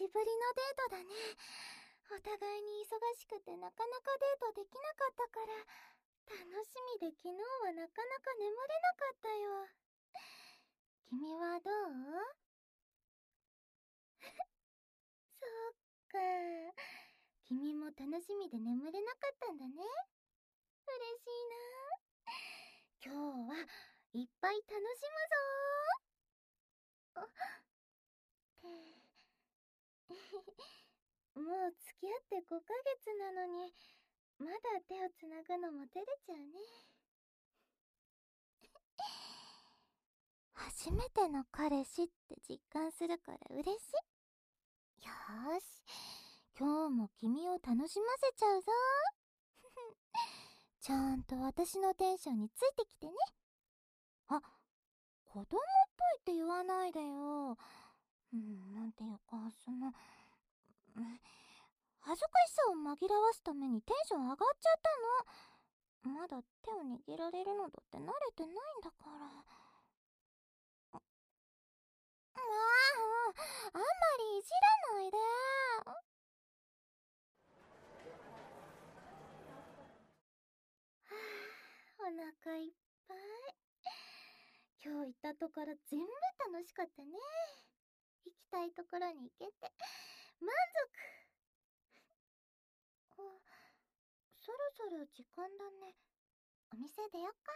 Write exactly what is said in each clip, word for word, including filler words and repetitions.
ぶりのデートだね。お互いに忙しくてなかなかデートできなかったから、楽しみで昨日はなかなか眠れなかったよ。君はどう？そっか。君も楽しみで眠れなかったんだね。嬉しいな。今日はいっぱい楽しむぞー。ってもう付き合ってごかげつなのに、まだ手をつなぐのも照れちゃうね。初めての彼氏って実感するから嬉しい。よーし、今日も君を楽しませちゃうぞ。ちゃんと私のテンションについてきてね。あ、子供っぽいって言わないでよ。うん、なんていうか、その、恥ずかしさを紛らわすためにテンション上がっちゃったの。まだ手を握られるのだって慣れてないんだから。まあ、あんまりいじらないで。はあ、お腹いっぱい。今日行ったところ全部楽しかったね。行きたいところに行けて満足。あ、そろそろ時間だね。お店出よっか。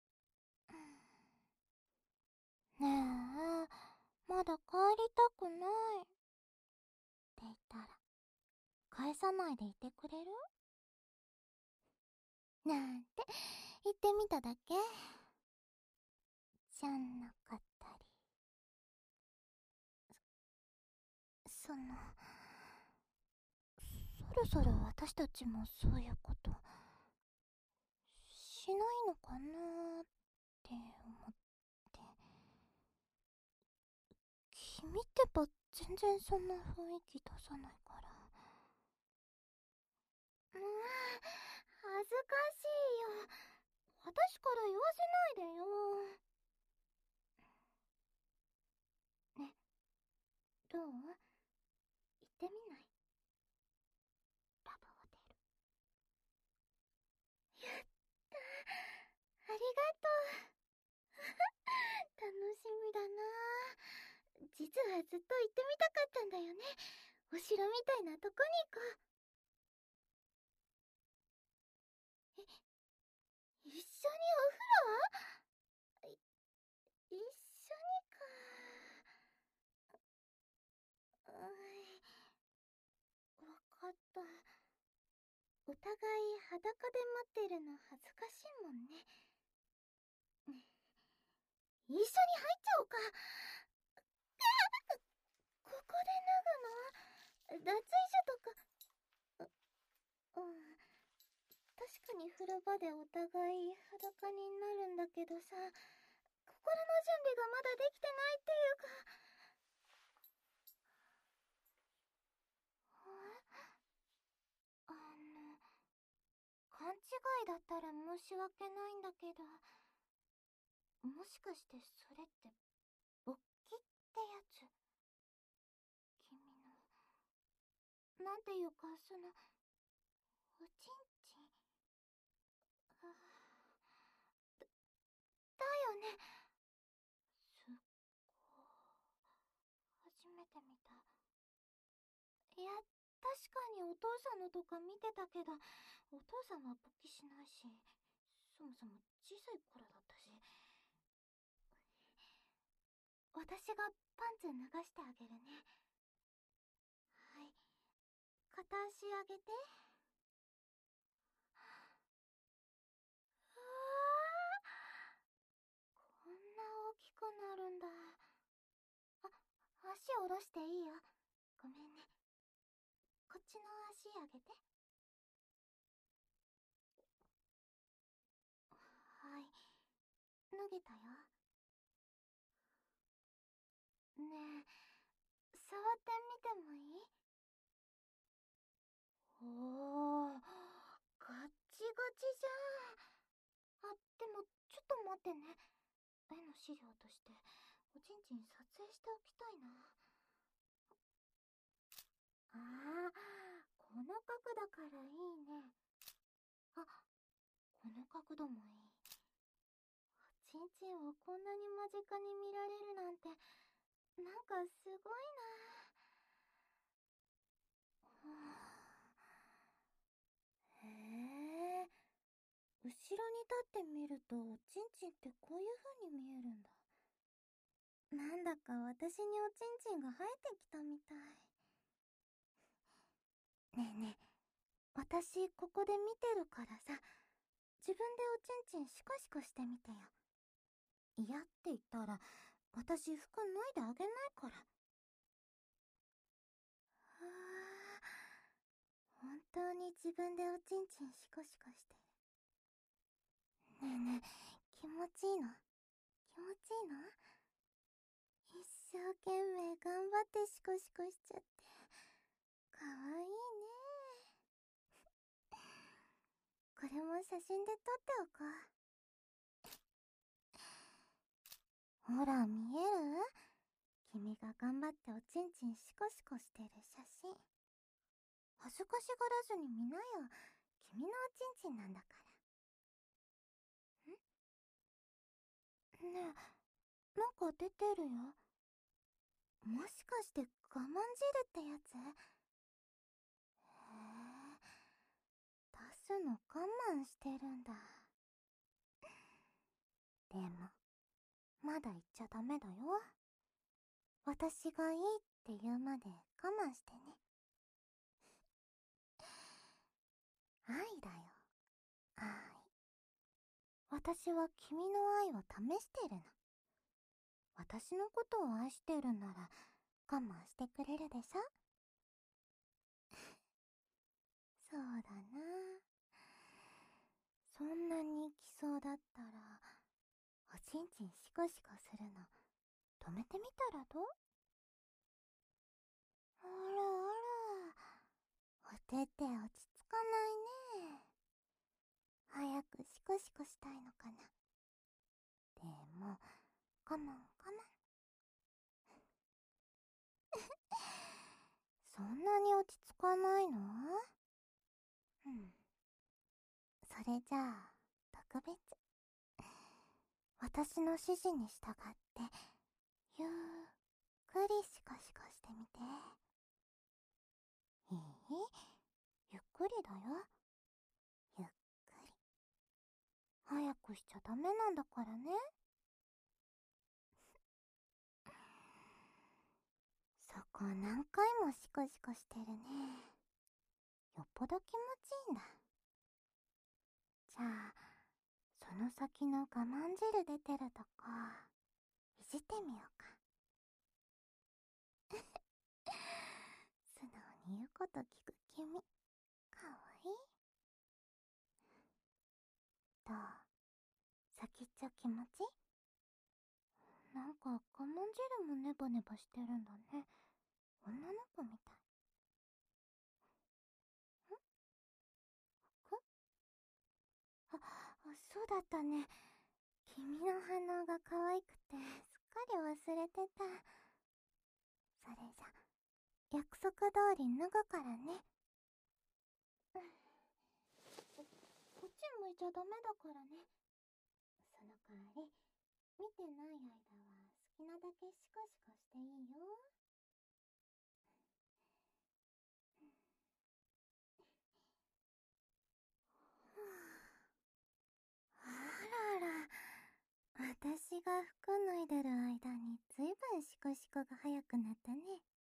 ねえ、まだ帰りたくないって言ったら返さないでいてくれる？なんて言ってみただけじゃなかったり。そ、その、そろそろ私たちもそういうことしないのかなーって思って。君ってば全然そんな雰囲気出さないから。うーん、恥ずかしいよ。私から言わせないでよ。ね、どう？言ってみない？ラブホテル。やったー、ありがとう。楽しみだな。実はずっと行ってみたかったんだよね。お城みたいなとこに行こう。え、一緒にお風呂？い、一緒にか。うーん、わかった。お互い裸で待ってるの恥ずかしいもんね。一緒に入っちゃおうか。ここで脱ぐの？脱衣所とか。う、うん。確かに風呂場でお互い裸になるんだけどさ、心の準備がまだできてないっていうか。あの、勘違いだったら申し訳ないんだけど、もしかしてそれって勃起ってやつ？君の、なんていうか、その、おちんちん。あ、だ、だよね。すっごー、初めて見た。いや、確かにお父さんのとか見てたけど、お父さんは勃起しないし、そもそも小さい頃だったし。私がパンツ脱がしてあげるね。はい、片足上げて。うわー、こんな大きくなるんだ。あ、足下ろしていいよ。ごめんね。こっちの足上げて。はい、脱げたよ。ねえ、触ってみてもいい？おー、ガッチガチじゃん。あ、でもちょっと待ってね。絵の資料としておちんちん撮影しておきたいな。 ああ、この角度からいいね。あ、この角度もいい。ちんちんをこんなに間近に見られるなんて、なんかすごいな。はあ、へえ、後ろに立ってみると、ちんちんってこういう風に見えるんだ。なんだか私におちんちんが生えてきたみたい。ねえねえ、私ここで見てるからさ、自分でおちんちんシコシコしてみてよ。嫌って言ったら、私服脱いであげないから。はあ、本当に自分でおちんちんシコシコしてる。ねえねえ、気持ちいいの？気持ちいいの？一生懸命頑張ってシコシコしちゃって。かわいいね。これも写真で撮っておこう。ほら、見える？君が頑張っておちんちんシコシコしてる写真。恥ずかしがらずに見なよ。君のおちんちんなんだから。ん？ねえ、なんか出てるよ。もしかして我慢汁ってやつ？へえ、出すの我慢してるんだ。でも、まだ言っちゃダメだよ。私がいいって言うまで我慢してね。愛だよ、愛。私は君の愛を試してるの。私のことを愛してるなら我慢してくれるでしょ？そうだな。そんなに行きそうだったら、おちんちんシコシコするの止めてみたらどう？あらあら、おてて落ち着かないね。早くシコシコしたいのかな。でも、我慢我慢。そんなに落ち着かないの？うん。それじゃあ、特別。私の指示に従って、ゆっくりシコシコしてみて。いい？ゆっくりだよ。ゆっくり。早くしちゃダメなんだからね。そこ何回もシコシコしてるね。よっぽど気持ちいいんだ。じゃあ、その先の我慢汁出てるとこ、いじってみようか。素直に言うこと聞く君、かわいい。どう？先っちょ気持ちいい？なんか我慢汁もネバネバしてるんだね。女の子みたい。ん？服？あ、あ、そうだったね。君の反応が可愛くて、すっかり忘れてた。それじゃ、約束通り脱ぐからね。うん、こっち向いちゃダメだからね。その代わり、見てない間は好きなだけシコシコしていいよ。あらら、私が服脱いでる間にずいぶんシコシコが早くなったね。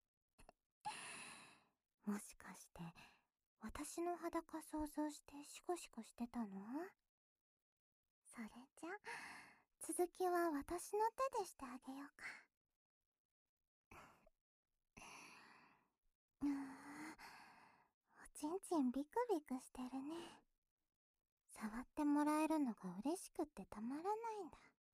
もしかして、私の裸想像してシコシコしてたの？それじゃ、続きは私の手でしてあげようか。うーん、おちんちんビクビクしてるね。触ってもらえるのが嬉しくってたまらないんだ。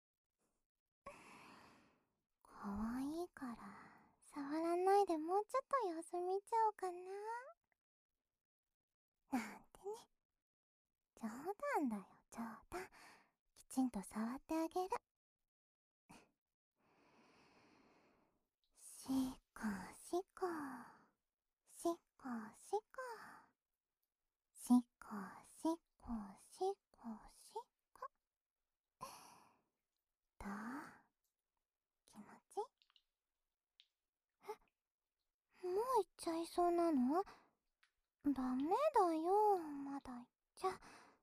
かわいいから、触らないでもうちょっと様子見ちゃおうかな。なんてね。冗談だよ、冗談。きちんと触ってあげる。しこしこ。しちゃいそうなの？ダメだよ、まだ言っちゃ。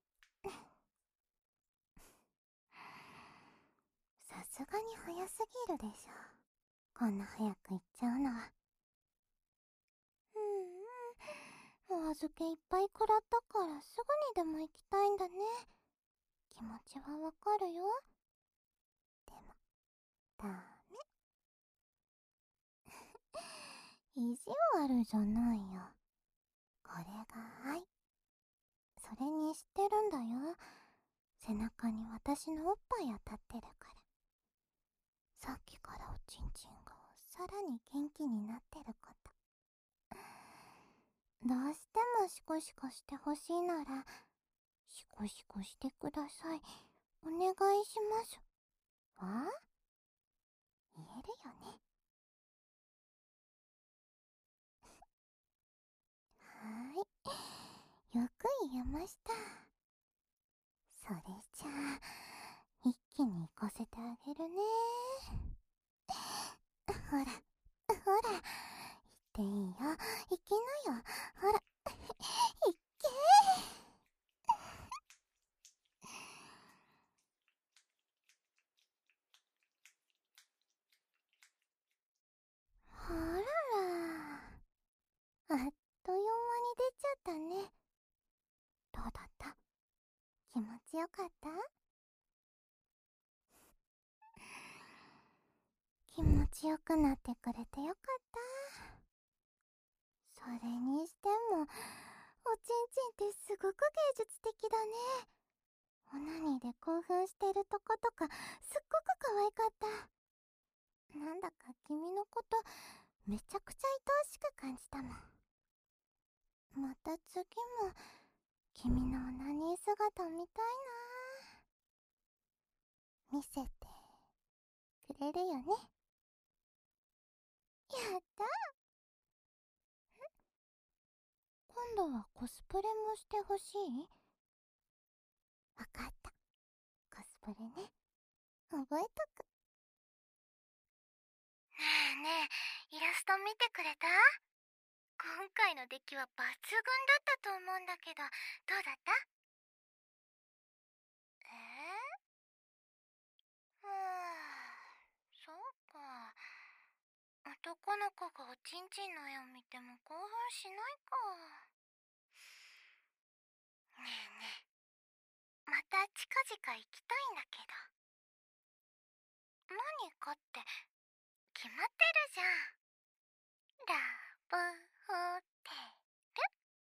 さすがに早すぎるでしょ。こんな早く行っちゃうのは。うんうん。お預けいっぱい食らったからすぐにでも行きたいんだね。気持ちはわかるよ。でも、ダメ。意地悪じゃないよ。これが愛。それに知ってるんだよ。背中に私のおっぱい当たってるから。さっきからおちんちんがさらに元気になってること。どうしてもシコシコしてほしいなら、シコシコしてください。お願いします。わ？言えるよね。はーい。よく言えました。それじゃあ、一気に行かせてあげるね。ほら、ほら、行っていいよ。行きなよ。ほら、行っけー。あらら。あっという間に出ちゃったね。どうだった？気持ちよかった？気持ちよくなってくれてよかった。それにしても、おちんちんってすごく芸術的だね。オナニーで興奮してるとことか、すっごく可愛かった。なんだか君のこと、めちゃくちゃ愛おしく感じたもん。また次も、君のオナニー姿見たいな。見せて、くれるよね。やった今度はコスプレもしてほしい？わかった。コスプレね。覚えとく。ねえねえ、イラスト見てくれた？今回の出来は抜群だったと思うんだけど、どうだった？えー、うーん、そうか。男の子がおちんちんの絵を見ても興奮しないか。ねえねえ、また近々行きたいんだけど。何かって決まってるじゃん。ラブホテル？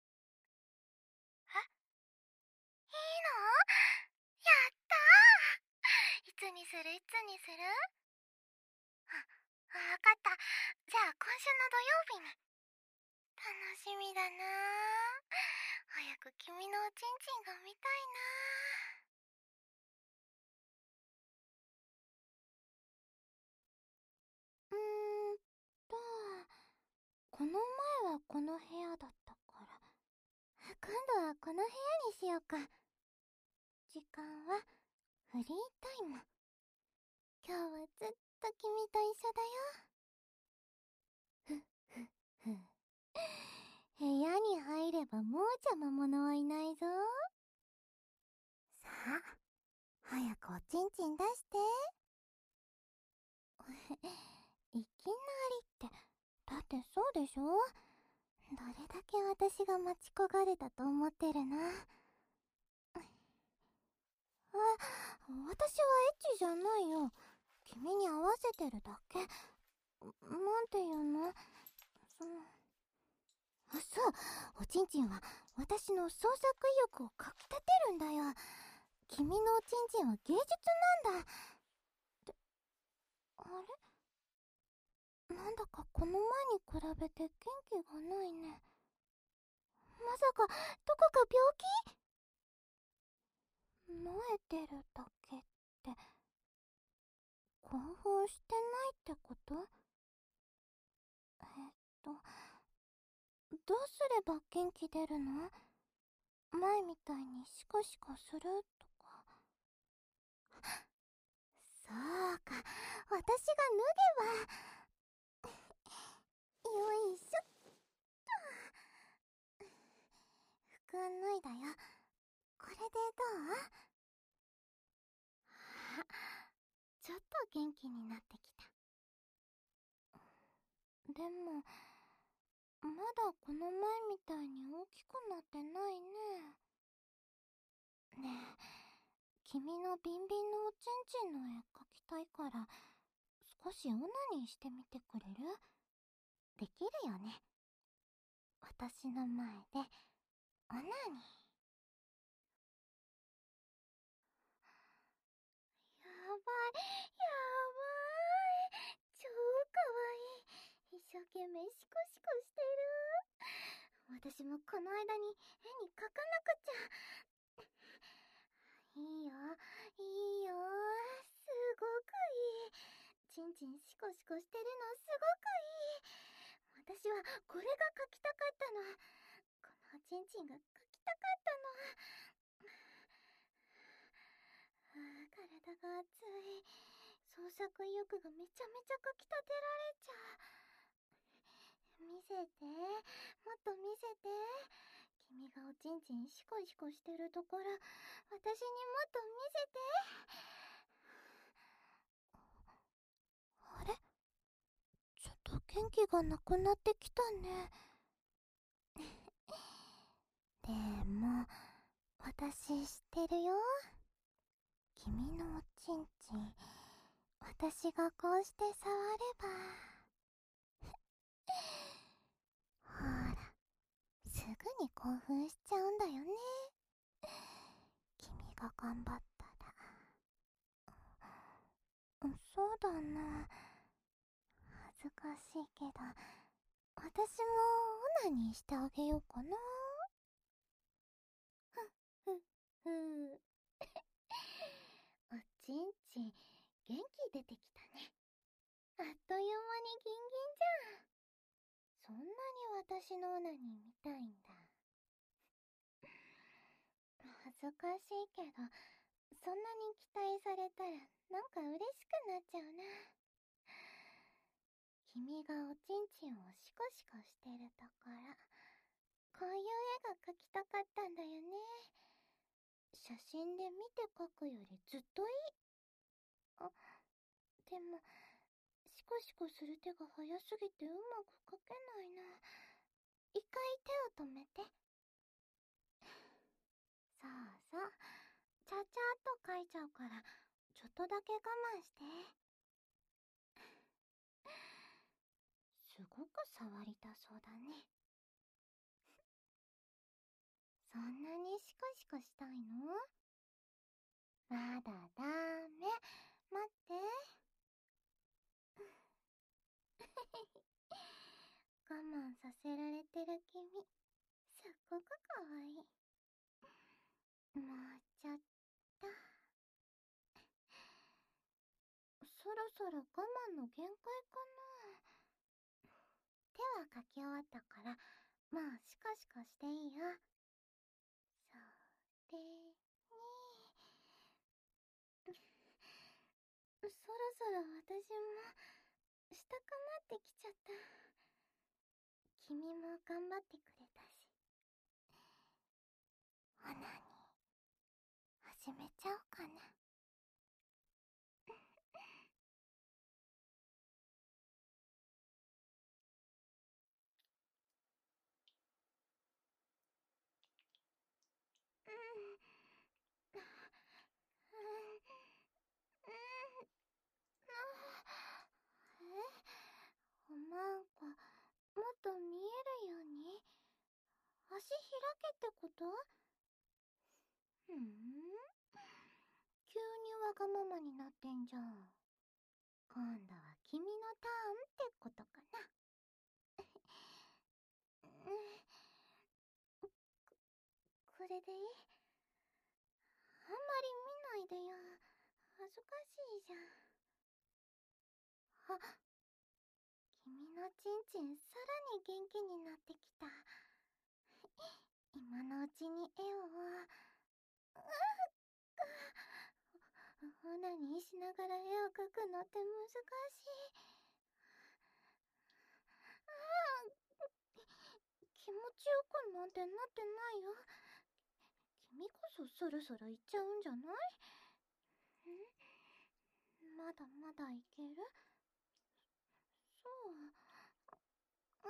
え、いいの？やったー。いつにするいつにする？あ、わかった。じゃあ今週の土曜日に。楽しみだなー。早く君のおちんちんが見たいなー。うーんと、この前はこの部屋だったから、今度はこの部屋にしようか。時間はフリータイム。今日はずっと君と一緒だよ。ふっふっふ。部屋に入ればもう邪魔者はいないぞ。さあ、早くおちんちん出して。いきなりって、だってそうでしょ？どれだけ私が待ち焦がれたと思ってるの？あ、私はエッチじゃないよ。君に合わせてるだけ。なんていうの？その、あ、そう、おちんちんは私の創作意欲をかきたてるんだよ。君のおちんちんは芸術なんだ。って、あれ？なんだかこの前に比べて元気がないね。まさか、どこか病気？燃えてるだけって、興奮してないってこと？えっと、どうすれば元気出るの？前みたいにシコシコするとか。そうか、私が脱げば。よいしょ。 脱いだよ。これでどう？あ、ちょっと元気になってきた。でも、まだこの前みたいに大きくなってないね。ねえ、君のビンビンのおちんちんの絵描きたいから、少しオナニーしてみてくれる？できるよね。私の前で、オナニー。やばい、やばい。超かわいい。一生懸命シコシコしてる。私もこの間に絵に描かなくちゃ。いいよ、いいよ。すごくいい。ちんちんシコシコしてるのすごくいい。私はこれが描きたかったの。このおちんちんが描きたかったの。ああ、体が熱い。創作意欲がめちゃめちゃかきたてられちゃう。見せて、もっと見せて。君がおちんちんシコシコしてるところ、私にもっと見せて。あれ？ちょっと元気がなくなってきたね。でも、私知ってるよ。君のおちんちん、私がこうして触れば。ほら、すぐに興奮しちゃうんだよね。君が頑張ったら。そうだな。恥ずかしいけど、私もオナニーしてあげようかな。ふっふっふ。おちんちん、元気出てきたね。あっという間にギンギンじゃん。そんなに私のオナニー見たいんだ。恥ずかしいけど、そんなに期待されたらなんか嬉しくなっちゃうな。君がおちんちんをシコシコしてるところ、こういう絵が描きたかったんだよね。写真で見て描くよりずっといい。あ、でも、シコシコする手が早すぎてうまく描けないな。一回手を止めて。そうそう。ちゃちゃっと描いちゃうから、ちょっとだけ我慢して。すごく触りたそうだね。そんなにシコシコしたいの？まだダメ。待って。我慢させられてる君、すっごくかわいい。もうちょっと。そろそろ我慢の限界かな。手は描き終わったから、もうシコシコしていいよ。それに、そろそろ私もしたくなってきちゃった。君も頑張ってくれたし、オナニー始めちゃおうかな。うん、うん、うん、え、なんか、もっと見えるように足開けってこと？ふん、急にわがままになってんじゃん。今度は君のターンってことかな。うん、これでいい？あんまり見ないでよ。恥ずかしいじゃん。あ、君のちんちんさらに元気になってきた。今のうちに絵を。うっオナニーしながら絵を描くのって難しい。ああ、気持ちよくなんてなってないよ。 君こそそろそろ行っちゃうんじゃない？ん？まだまだいける？そう。ああ、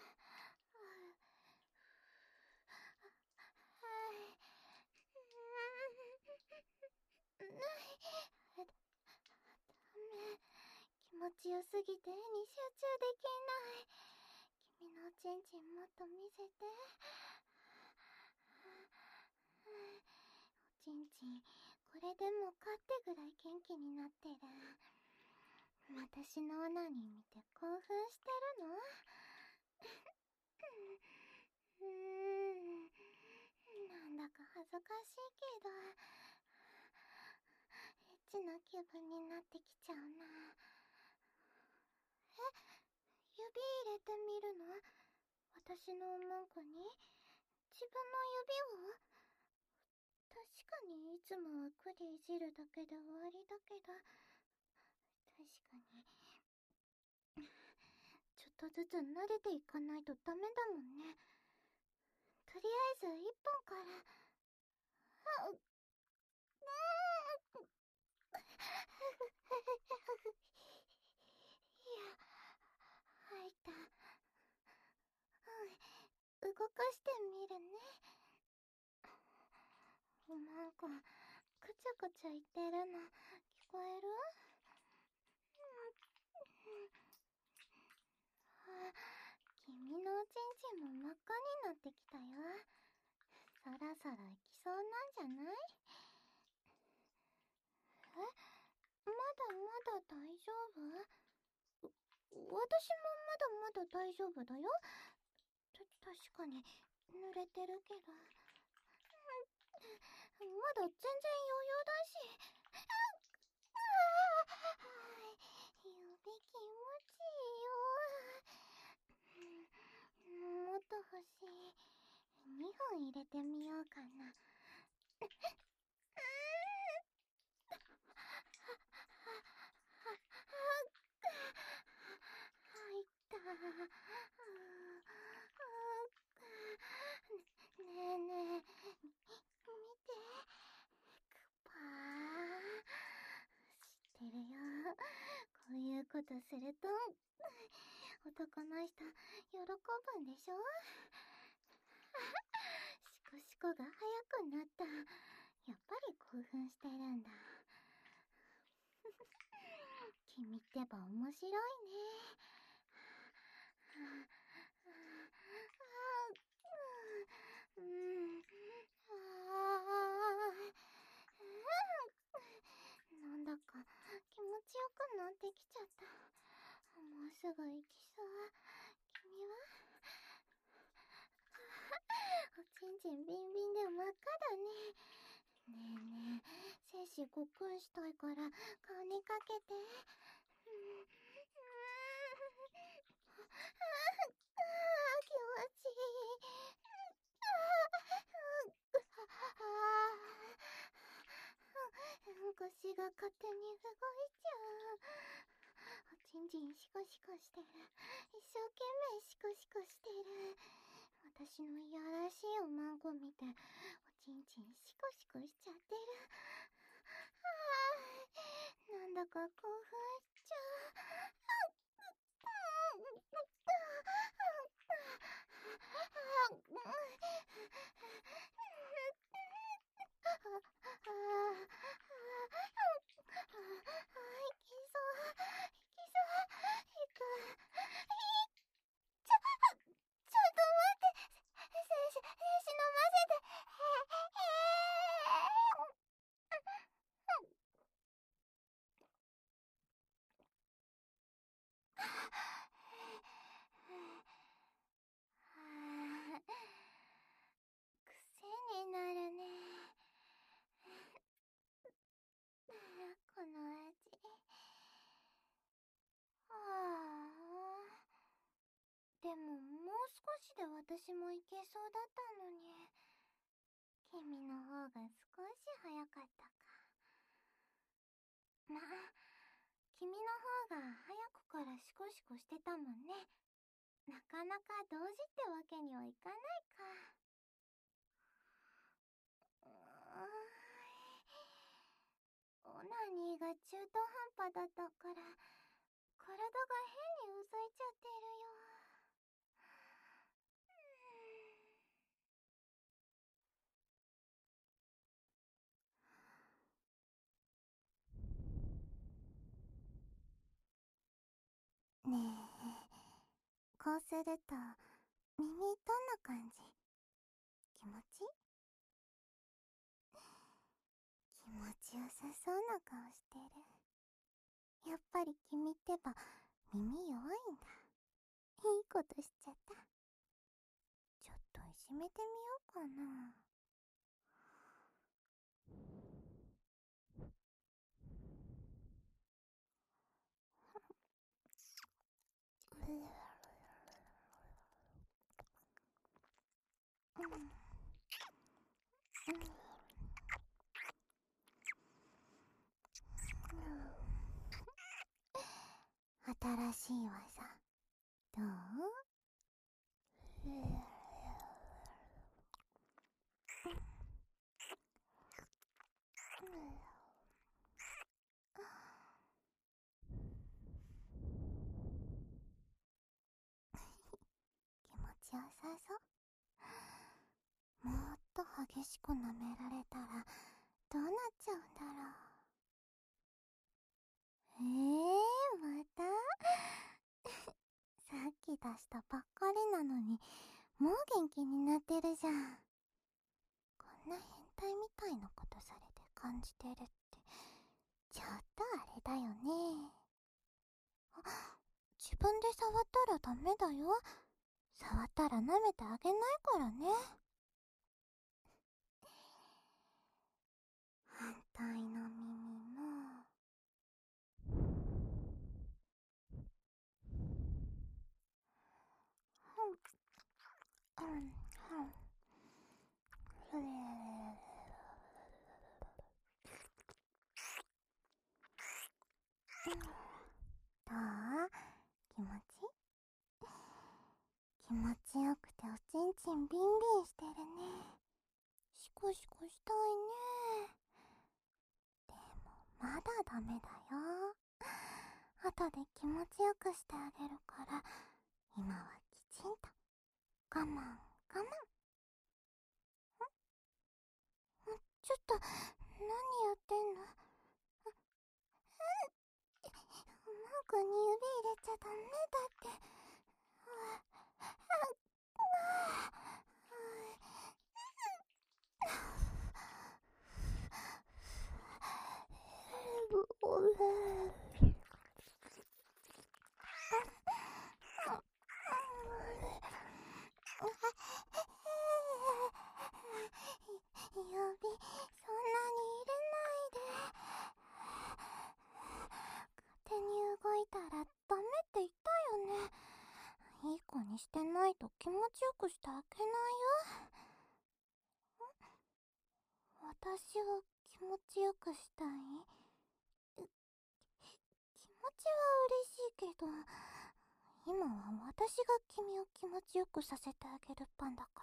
はい。うーん。ダメ。気持ちよすぎて絵に集中できない。君のおちんちんもっと見せて。おちんちん、これでもかってぐらい元気になってる。私のオナニー見て興奮してるの？うーん、なんだか恥ずかしいけど、エッチな気分になってきちゃうな。え、指入れてみるの？私のおまんこに？自分の指を？確かにいつもはクリいじるだけで終わりだけど、確かにちょっとずつ慣れていかないとダメだもんね。とりあえず一本から。あっ、いや、吐いた。うん、動かしてみるね。おまんこ、くちゃくちゃ言ってるの、聞こえる？あ、君のおちんちんも真っ赤になってきたよ。そろそろ行きそうなんじゃない？え、まだまだ大丈夫？私もまだまだ大丈夫だよ。た、確かに濡れてるけど。まだ全然余裕だし。ああ、指気持ちいいよ。もっと欲しい。にほん入れてみようかな。入った。ねえねえ、見て。パー。知ってるよ。こういうことすると男の人喜ぶんでしょ？シコシコが速くなった。やっぱり興奮してるんだ。君ってば面白いね。うん、あー、なんだか気持ちよくなってきちゃった。もうすぐ行きそう。君は？おちんちんビンビンで真っ赤だね。ねえねえ、精子ごっくんしたいから顔にかけて。うん、うん、ああ、気持ちいい。ああ、腰が勝手に動いちゃう。おちんちんシコシコしてる。一生懸命シコシコしてる。私のいやらしいおまんこ見て、おちんちんシコシコしちゃってる。ああ、なんだか興奮しちゃう。癖になるね。この味。ああ。でももう少しで私も行けそうだったのに。君の方が少し早かったか。まあ、君の方が早くからシコシコしてたもんね。なかなか同時ってわけにはいかないか。 ニーが中途半端だったから、体が変にうずいちゃってるよ。ねえ、こうすると耳どんな感じ？気持ち気持ちよさそうな顔してる。やっぱり君ってば耳弱いんだ。いいことしちゃった。ちょっといじめてみようかな。うん、うん、新しい技どう？気持ちよさそう。もっと激しく舐められたらどうなっちゃうんだろう。えー、またさっき出したばっかりなのにもう元気になってるじゃん。こんな変態みたいなことされて感じてるってちょっとあれだよね。あ、自分で触ったらダメだよ。触ったら舐めてあげないからね。反対の耳も。うん、うん、うん。どう？気持ち気持ちよくておちんちんビンビンしてるね。シコシコしたいね。でもまだダメだよ。後で気持ちよくしてあげるから、今はきちんと我慢我慢。んちょっと何やってんの？マークに指入れちゃダメだって。指、そんなに入れないで。勝手に動いたらダメって言ったよね。いい子にしてないと気持ちよくしてあげないよ。私を気持ちよくしたい？気持ちは嬉しいけど、今は私が君を気持ちよくさせてあげる番だから。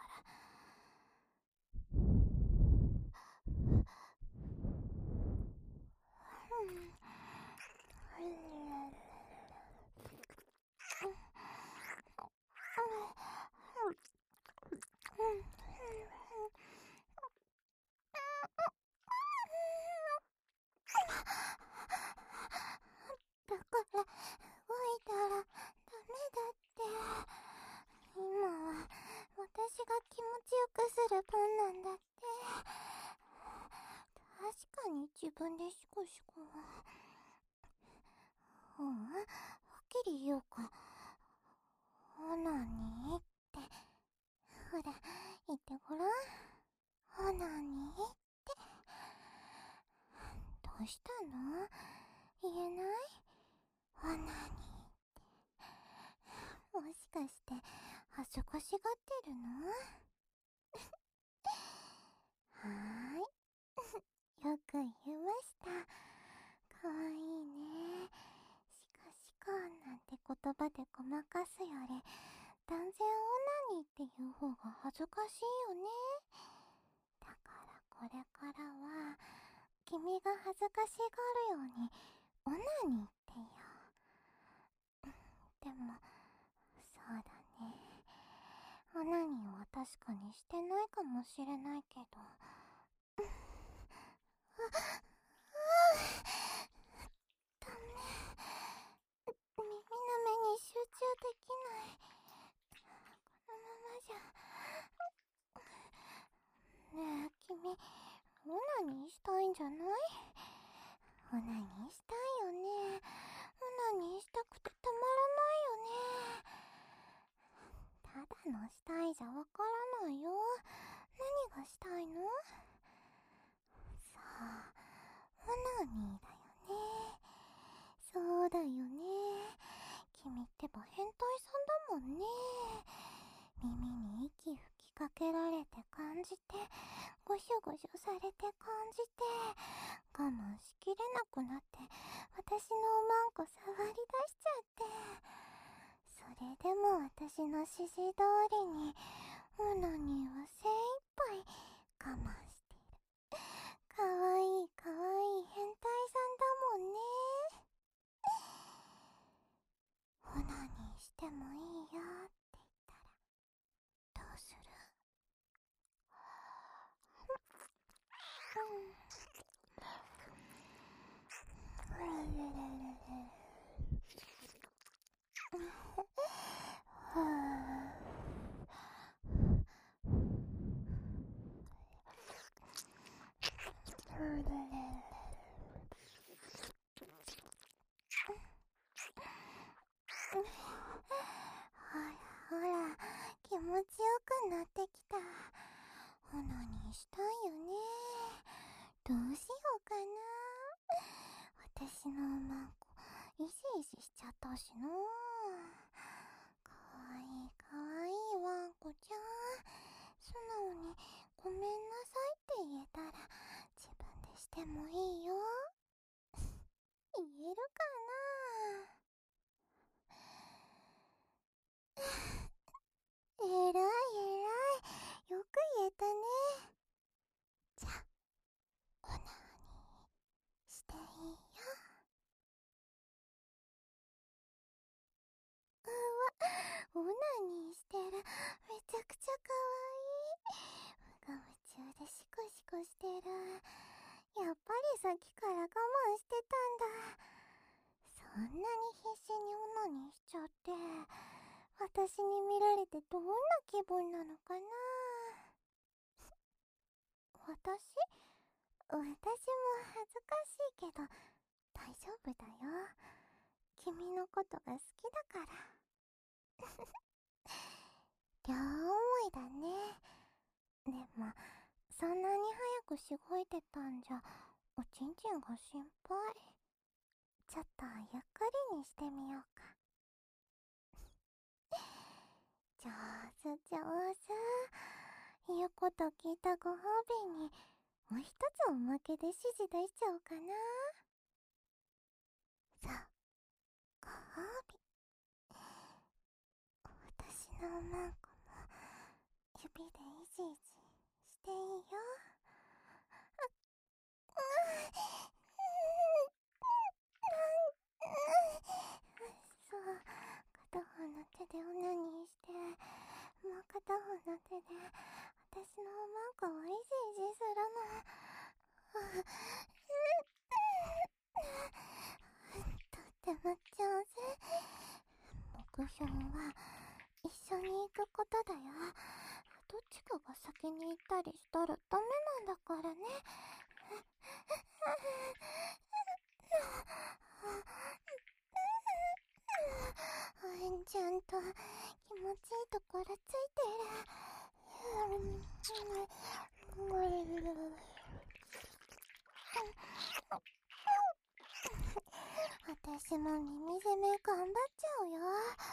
だから動いたらダメだって。今は私が気持ちよくする番なんだって。確かに自分でシコシコは。うん、はっきり言おうか。オナニーって。ほら、言ってごらん。オナニーって。どうしたの？言えない？オナニーって。もしかして恥ずかしがってるの？はーい。よく言えました。かわいいね。シカシカなんて言葉でごまかすより、断然オナニーっていう方が恥ずかしいよね。だからこれからは、 君が恥ずかしがるようにオナニーってよ。でもそうだね、オナニーは確かにしてないかもしれないけど、ああダメ、耳の目に集中できない。このままじゃ。ねえ君、オナニーしたいんじゃない？オナニーしたいよね。オナニーしたくてたまらないよね。ただのしたいじゃわからないよ。何がしたいの？さあ、オナニーだよね。そうだよね。君ってば変態さんだもんね。耳に息吹きかけられて感じて、ゴシュゴシュされて感じて、我慢しきれなくなって私のおまんこ触り出しちゃって、それでも私の指示通りにオナニーは精一杯我慢してる。かわいいかわいい変態さんだもんね。オナニーしてもいいよって言ったらどうする？ほらほら、気持ちよくなってきた。オナニーしたいよね。どうしようかな。私のおまんこイシイシしちゃったしな。かわいいかわいいワンコちゃん、素直にごめんなさいって言えたら自分でしてもいいよ。言えるかな。えらいえらい、よく言えたね。じゃあオナニーしていいよ。うわ、オナニーしてる。めちゃくちゃかわいい。無我夢中でシコシコしてる。やっぱりさっきから我慢してたんだ。そんなに必死にオナニーしちゃって、私に見られてどんな気分なのかな。私私も恥ずかしいけど大丈夫だよ。君のことが好きだから。両思いだね。でもそんなに早くしごいてたんじゃおちんちんが心配。ちょっとゆっくりにしてみようか。上手上手。言うこと聞いたご褒美にもう一つおまけで指示出しちゃおうかな。さあ、ご褒美。私のおまんこも指でイジイジしていいよ。そう、片方の手でオナニーして、もう片方の手で私のおまんこをイジイジするの。とっても上手。目標は一緒に行くことだよ。どっちかが先に行ったりしたらダメなんだからね。ちゃんと気持ちいいところついてる。私も耳攻め頑張っちゃうよ。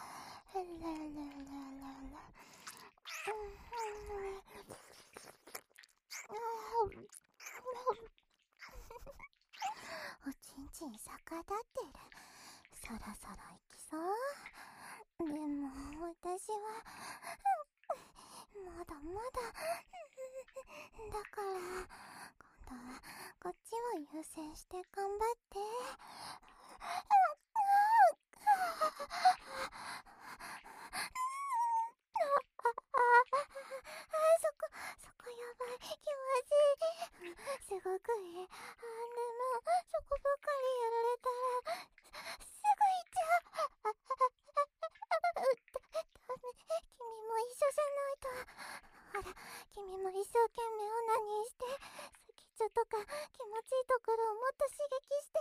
おちんちん逆立ってる。そろそろ行きそう。でも私はまだまだだから、今とこっちを優先して頑張って。そこそこやばい、気まずい。すごくいい。あ、でもそこばかりやられたらすぐ行っちゃう。ダメ、君も一緒じゃないと。ほら、君も一生懸命オナニーして、先っちょとか気持ちいいところをもっと刺激して。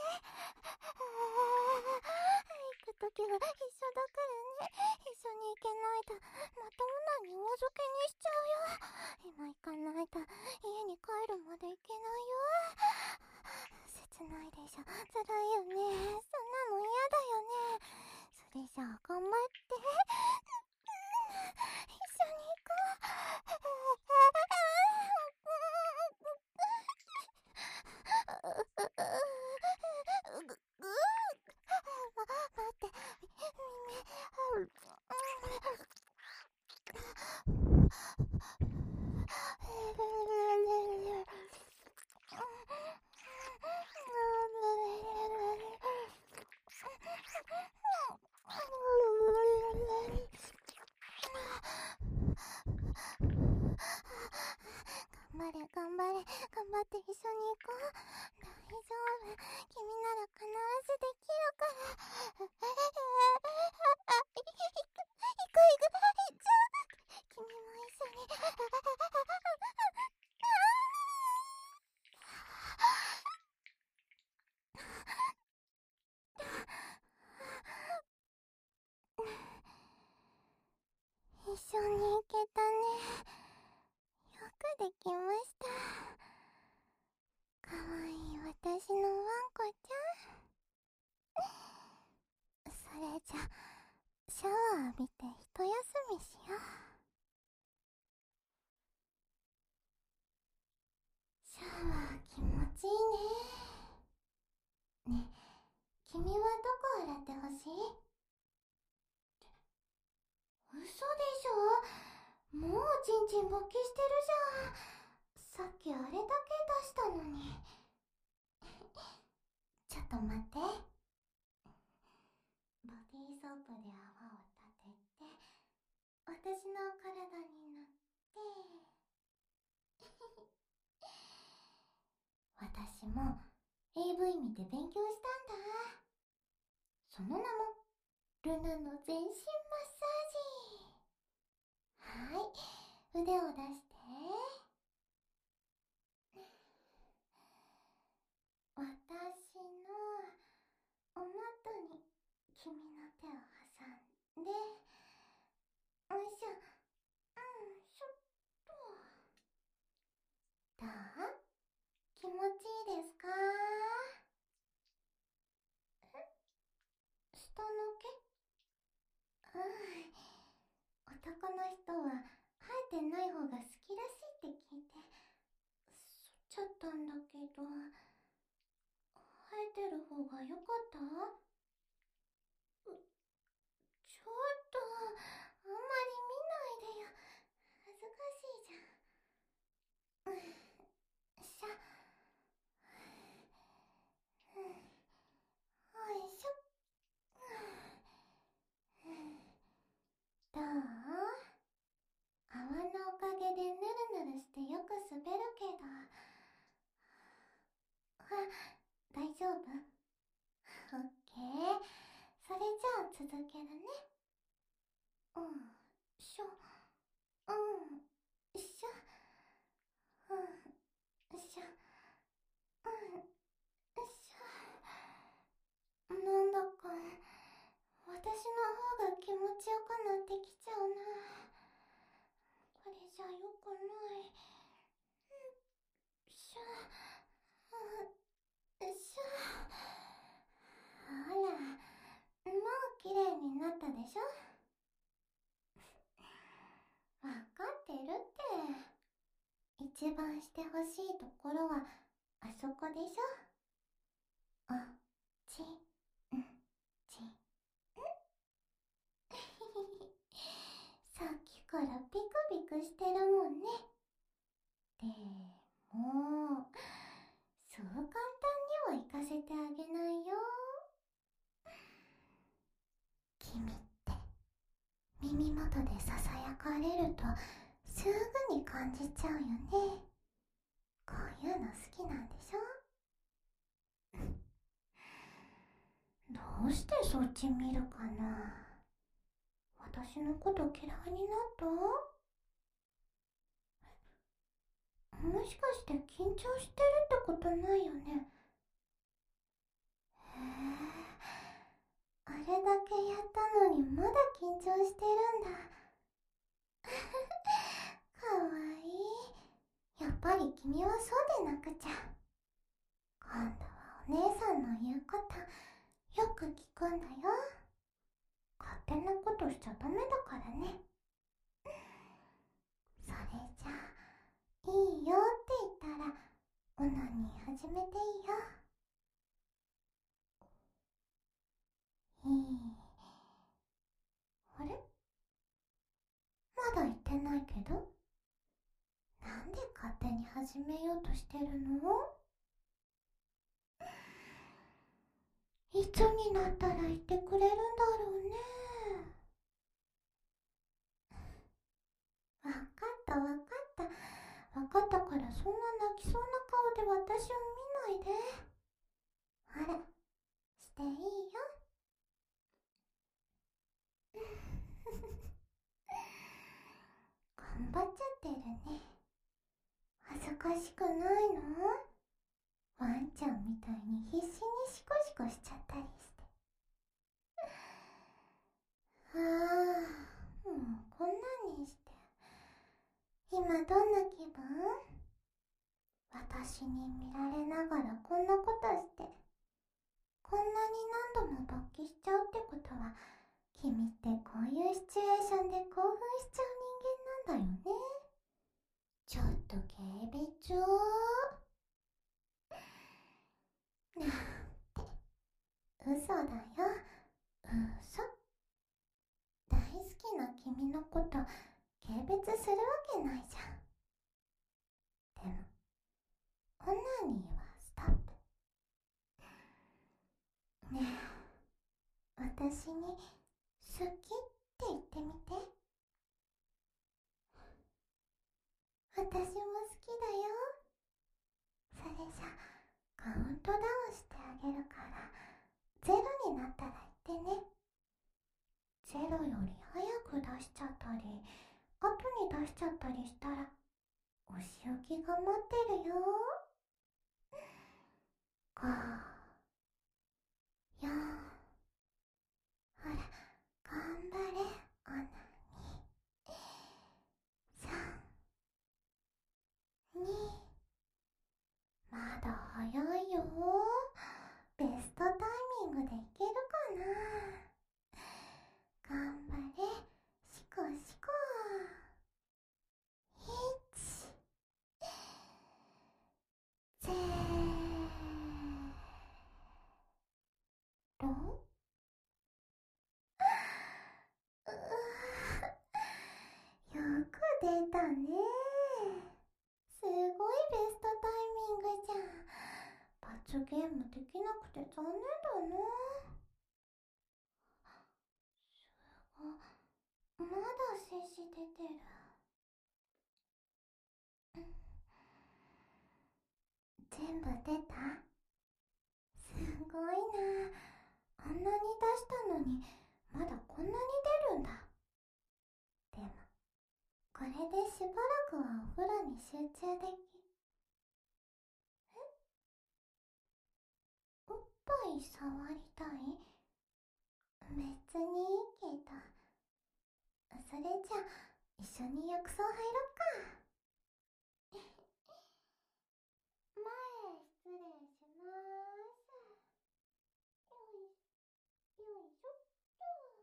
行くときは一緒だからね。一緒に行けないとまたオナニーお預けにしちゃうよ。今行かないと家に帰るまで行けないよ。切ないでしょ、辛いよね。そんなの嫌だよね。それじゃあ頑張って。一緒に行こう。ぐ、ぐー。待って、耳。頑張れ頑張れ、頑張って一緒に行こう。大丈夫、君なら必ずできるから。行く行く行っちゃう。君も一緒に。一緒に行けたね。よくできました。かわいい私のワンコちゃん。それじゃシャワー浴びて一休みしよう。シャワー気持ちいいね。ねえ、君はどこ洗ってほしい？嘘でしょ。もうちんちん勃起してるじゃん。さっきあれだけ出したのに。ちょっと待って。ボディーソープで泡を立てて、私の体に塗って。私も エーブイ 見て勉強したんだ。その名もルナの全身マッサージ。はい、腕を出して。私のお股に君の手を挟んで、よいしょ、うんしょっと。どう？気持ちいいですか？下の毛？うん、男の人は生えてない方が好きらしいって聞いて剃っちゃったんだけど、生えてる方が良かった？ちょっと、あんまり見ないでよ。恥ずかしいじゃん。うん、しゃ。うん、よいしょ。うん、どう？泡のおかげでヌルヌルしてよく滑るけど。あ、大丈夫？オッケー。それじゃあ続けるね。うんしょ、うんしょ、うんしょ、うんしょ。なんだか私の方が気持ちよくなってきちゃうな。これじゃよくない。しょ、うんしょ。ほら、もう綺麗になったでしょ。わかってるって。一番してほしいところはあそこでしょ。おちんちん。さっきからビクビクしてるもんね。でも君って耳元でささやかれるとすぐに感じちゃうよね。こういうの好きなんでしょ？どうしてそっち見るかな？私のこと嫌いになった？もしかして緊張してるってことないよね？へえ、あれだけやったのにまだ緊張してるんだ。かわいい。やっぱり君はそうでなくちゃ。今度はお姉さんの言うことよく聞くんだよ。勝手なことしちゃダメだからね。それじゃあ、いいよって言ったらオナニー始めていいよ。いい。あれ、まだ言ってないけど。なんで勝手に始めようとしてるの？いつになったら言ってくれるんだろうね。わかったわかった。わかったから、そんな泣きそうな顔で私を見ないで。ほら、していいよ。頑張っちゃってるね。恥ずかしくないの？ワンちゃんみたいに必死にシコシコしちゃったりして。ああ、もうこんなにして。今どんな気分？私に見られながらこんなことして、こんなに何度も勃起しちゃうってことは、君ってこういうシチュエーションで興奮しちゃう人間なんだよね。ちょっと軽蔑を。なんて、嘘だよ、嘘。大好きな君のこと軽蔑するわけないじゃん。でもオナニーはストップ。ねえ、私に好きって言ってみて。私も好きだよ。それじゃカウントダウンしてあげるから、ゼロになったら言ってね。ゼロより早く出しちゃったり、後に出しちゃったりしたらお仕置きが待ってるよ。ご、よん、ほら頑張れオナニー。さん、に、まだ早いよ。ベストタイミングでいけるかな？頑張れ、シコシコ。いち、ゼロ。うー、よく出たね。すごいベストタイミングじゃん。罰ゲームできなくて残念だな。すご、まだ精子出てる。全部出た？すごいな。あんなに出したのにまだこんなに出るんだ。でもこれでしばらくはお風呂に集中でき。え、おっぱい触りたい？別にいいけど。それじゃ一緒に浴槽入ろっか。前失礼しまーす。よいよいしょっと。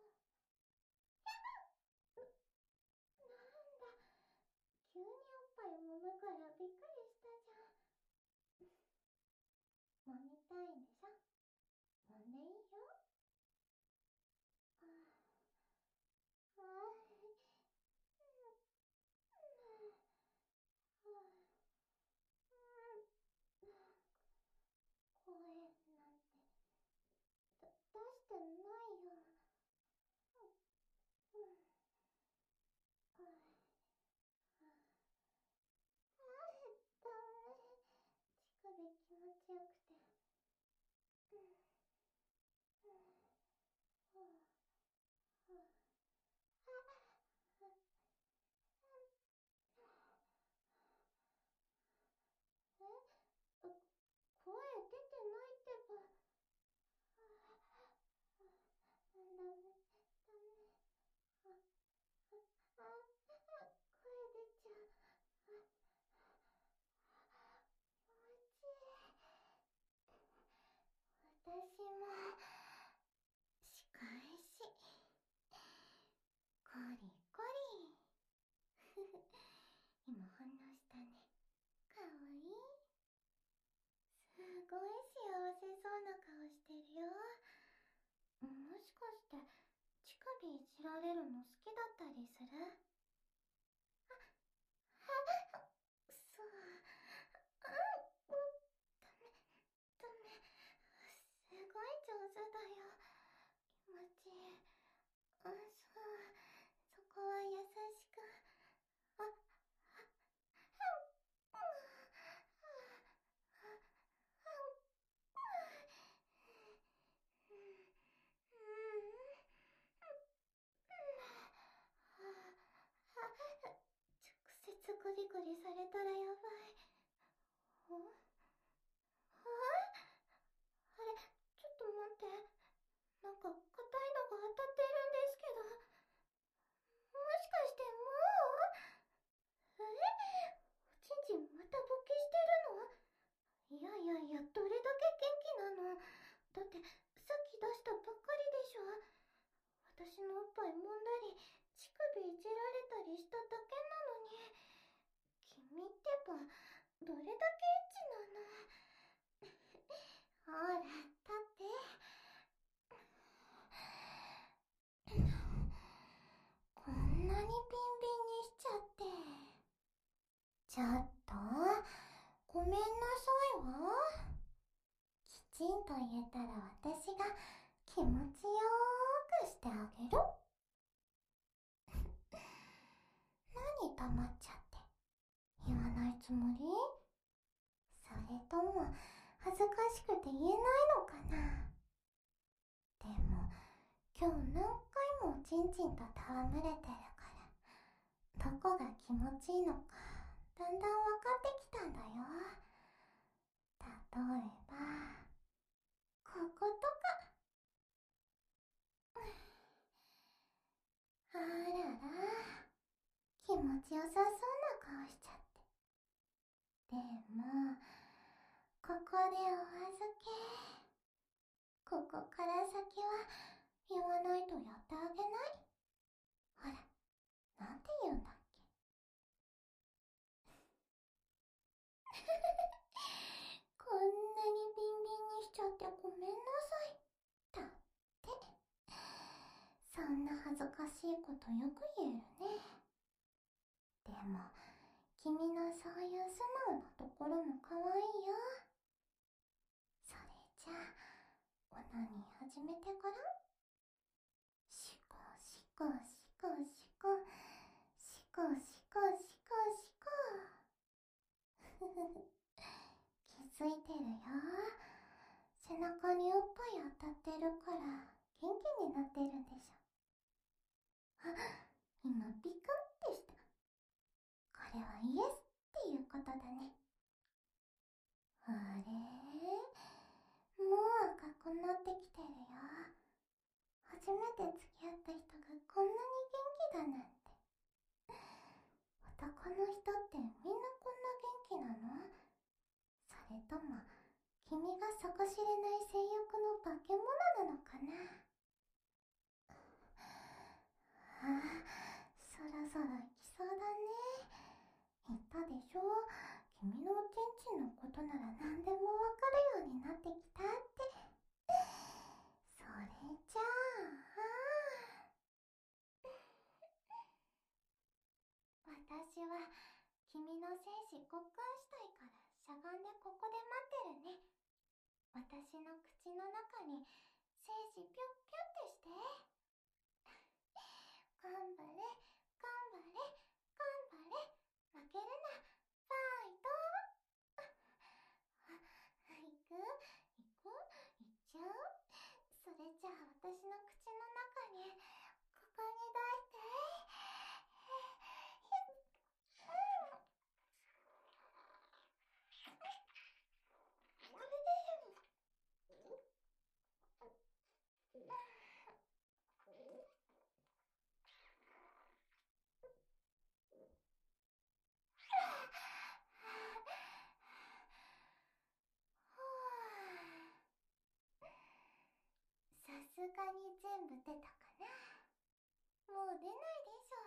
なんだ、急におっぱい揉むからびっくりしたじゃん。揉みたいんでしょ？揉んでいいよ。ああ、あ声なんてだ出してないよ。 ちよくて。うん。うん。うん。うん。え、う声出てないってば。ダメ、ダメ。あ、あ、あ、声出ちゃう。気持ちいい。私も、仕返し。コリコリ。ふふ、今反応したね。かわいい。すごい幸せそうな顔してるよ。もしかして、乳首いじられるの好きだったりする？あ、あ、そう。あ、うん、ダメ、ダメ。すごい上手だよ。気持ちいい。あ、そう。そこは優しく。あ、あ、あ、直接グリグリされたらやばい。お、あ、あれ、ちょっと待って。なんか硬いのが当たってるんですけど。もしかしてもう、え、おちんちんまた勃起してるの？いやいやいや、どれだけ元気なの？だってさっき出したばっかりでしょ。私のおっぱい揉んだり乳首いじられたりしただけなのに、君ってばどれだけエッチなの？ほら、立って。こんなにビンビンにしちゃって。ちょっと、ごめんなさいわ。きちんと言えたら私が気持ちよーくしてあげる。何黙っちゃって。言わないつもり？それとも恥ずかしくて言えないのかな？でも今日何回もおちんちんと戯れてるから、どこが気持ちいいのかだんだん分かってきたんだよ。例えばこことか。あらら、気持ちよさそうな顔しちゃって。でもここでお預け。ここから先は言わないとやってあげない？ほら、なんて言うんだっけ？こんなにビンビンにしちゃってごめんなさい。だって。そんな恥ずかしいことよく言えるね。でも、君のそういう素直なところも可愛いよ。それじゃあ、オナニー始めてごらん。シコシコシコシコ。シコシコシコシコ。ふふふ。気づいてるよ。背中におっぱい当たってるから元気になってるんでしょ。あ、今ピクンってした。これはイエスっていうことだね。あれ、もう赤くなってきてるよ。初めて付き合った人がこんなに元気だなんて。男の人ってみんなこんな元気なの？それとも君が底知れない性欲の化け物なのかな？ああ、そろそろ来そうだね。言ったでしょ、君のおちんちんのことなら何でもわかるようになってきたって。それじゃあ、私は君の精子交換したいからしゃがんでここで待ってるね。私の口の中に精子ピュッピュってして。頑張れ、頑張れ、頑張れ。負けるな、ファイト。 私の口の中に、ここに抱いて。さすがに全部出たかな。もう出ないでしょ。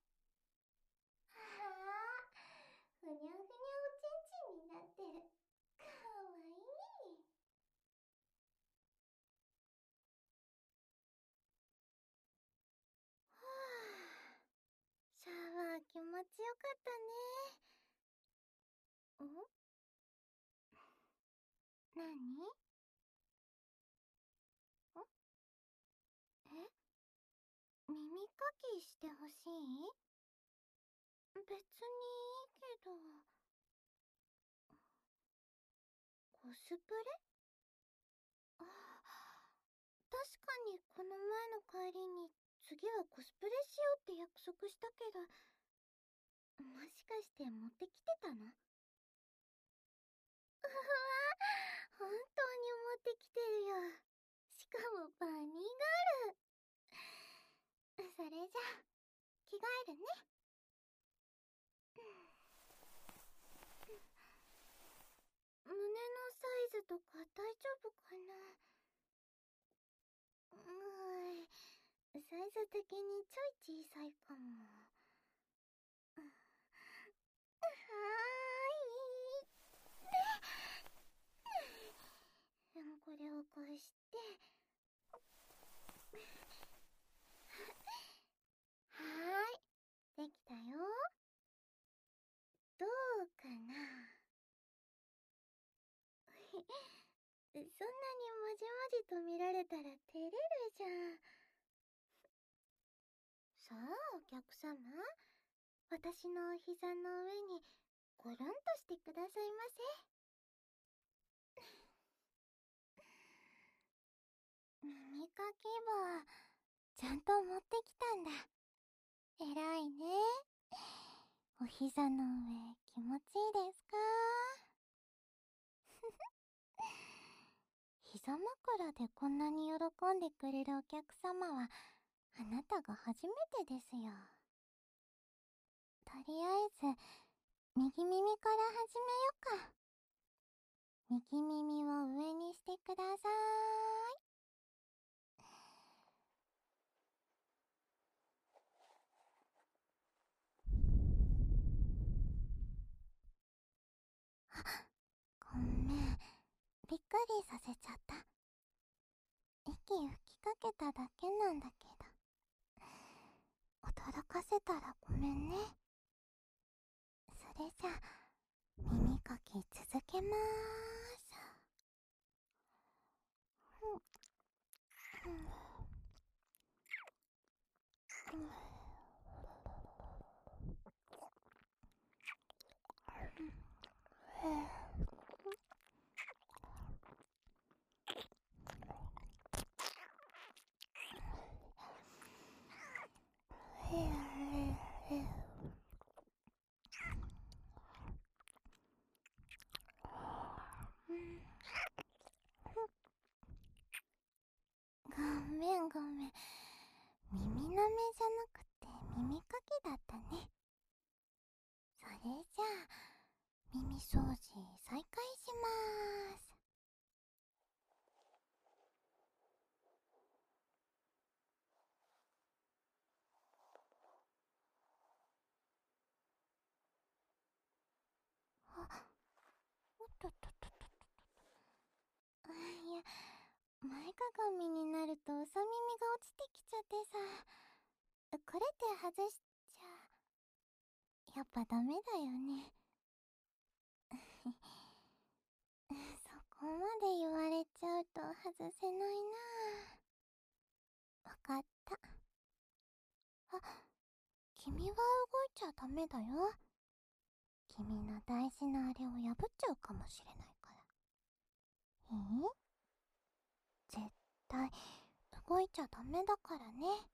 はあ、ふにゃふにゃおちんちんになってる。かわいい。はあ、シャワー気持ちよかったね。ん？なに？ん？え？耳かきしてほしい？別にいいけど。コスプレ？ああ、確かにこの前の帰りに次はコスプレしようって約束したけど、もしかして持ってきてたの？うわ、本当に持ってきてるよ。しかもバニーガール。それじゃあ着替えるね。胸のサイズとか大丈夫かな？うーん、サイズ的にちょい小さいかも。はーい。これをこうして、はーい、できたよ。どうかな？そんなにまじまじと見られたら照れるじゃん。さあ、お客様、私のお膝の上にゴロンとしてくださいませ。耳かき棒、ちゃんと持ってきたんだ。偉いね。お膝の上、気持ちいいですか？膝枕でこんなに喜んでくれるお客様は、あなたが初めてですよ。とりあえず、右耳から始めようか。右耳を上にしてください。ごめん、びっくりさせちゃった。息吹きかけただけなんだけど。驚かせたらごめんね。それじゃ、耳かき続けまーす。うんうんごめんごめん。耳なめじゃなくて耳かきだったね。それじゃあ、耳掃除再開しまーす。あ、おっとっとっとっとっと。いや、前かがみになるとうさ耳が落ちてきちゃってさ。これって外しちゃ、やっぱダメだよね。そこまで言われちゃうと外せないなぁ。わかった。あ、君は動いちゃダメだよ。君の大事なあれを破っちゃうかもしれないから。え？絶対動いちゃダメだからね。